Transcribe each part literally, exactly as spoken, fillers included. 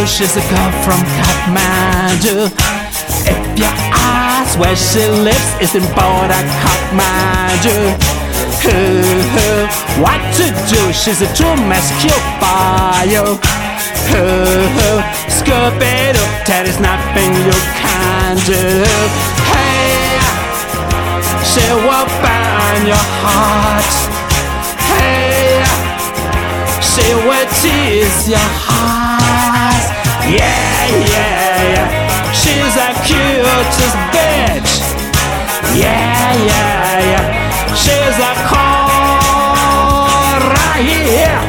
do, she's a girl from Kathmandu. If you ask where she lives, it's in border Kathmandu. What to do, she's a true rescue bio. Scooby-Doo, there is nothing you can do. Hey, she will burn your heart. Hey, she will tease your heart. Yeah, yeah, yeah. She's the cutest bitch. Yeah, yeah, yeah. She's a core right here.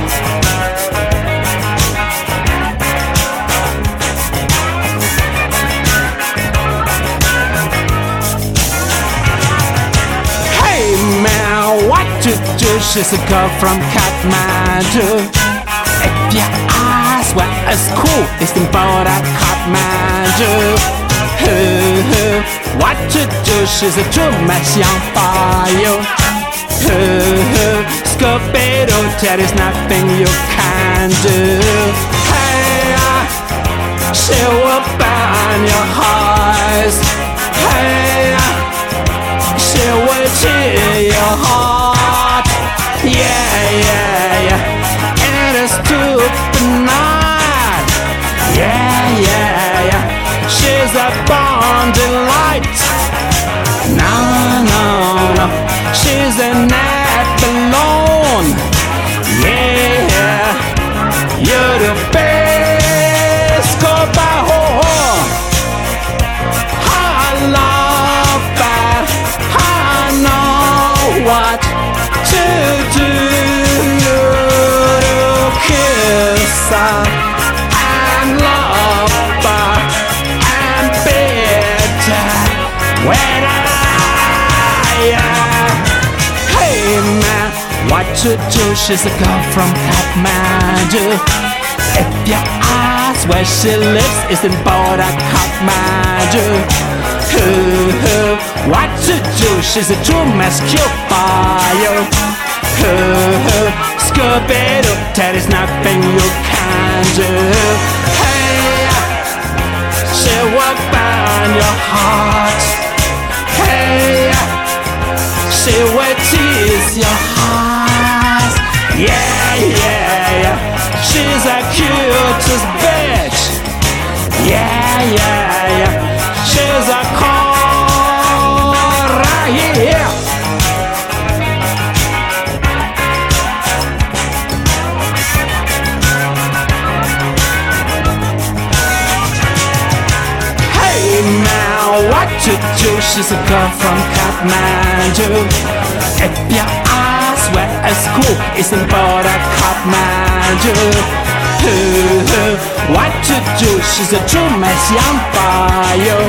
Hey man, what to do? She's a girl from Kathmandu. If you ask where it's cool, it's in border Kathmandu. What to do? She's a true match young fire. Scooby-Doo, there is nothing you can do. Hey, she will burn your heart. Hey, she will tear your heart. Yeah, yeah, yeah. It is stupid night. Yeah, yeah, yeah. She's a bonding light. No, no, no. She's a net alone. Yeah, you're the best. Go by home. I love that. I know what to do. To kiss her and love her and better when I. Hey man, what to do? She's a girl from Kathmandu. If you ask where she lives, it's in border Kathmandu. What to do? She's a true rescue bio. Scooby-Doo, there is nothing you can do. Hey, she will burn your heart. Hey, she will tease your heart. Yeah, yeah, yeah. She's a cutest bitch. Yeah, yeah, yeah. She's a core right here. Hey man, what to do? She's a girl from Kathmandu. If you ask where it's cool, it's in border Kathmandu. What to do? She's a true mess young bio.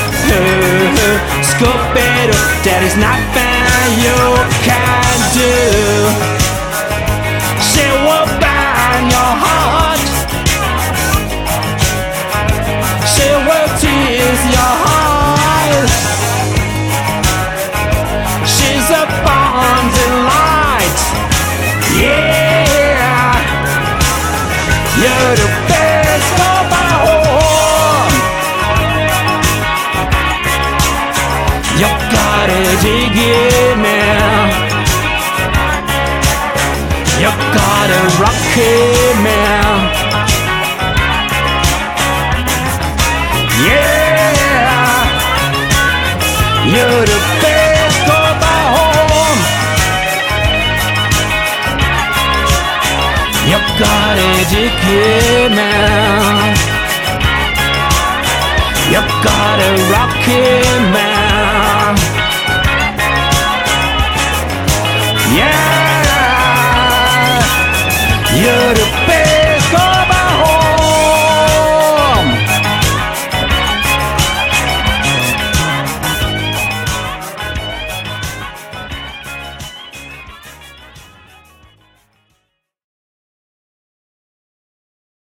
Scooby-Doo, there is nothing you can do. She will burn your heart. She will tease your heart. She's a bonding light. Yeah, you're the best of all. You gotta dig it, man. You gotta rock it, man. Yeah, you're the best of home. You gotta dig it, man. You gotta rock it, man. Yeah, you're the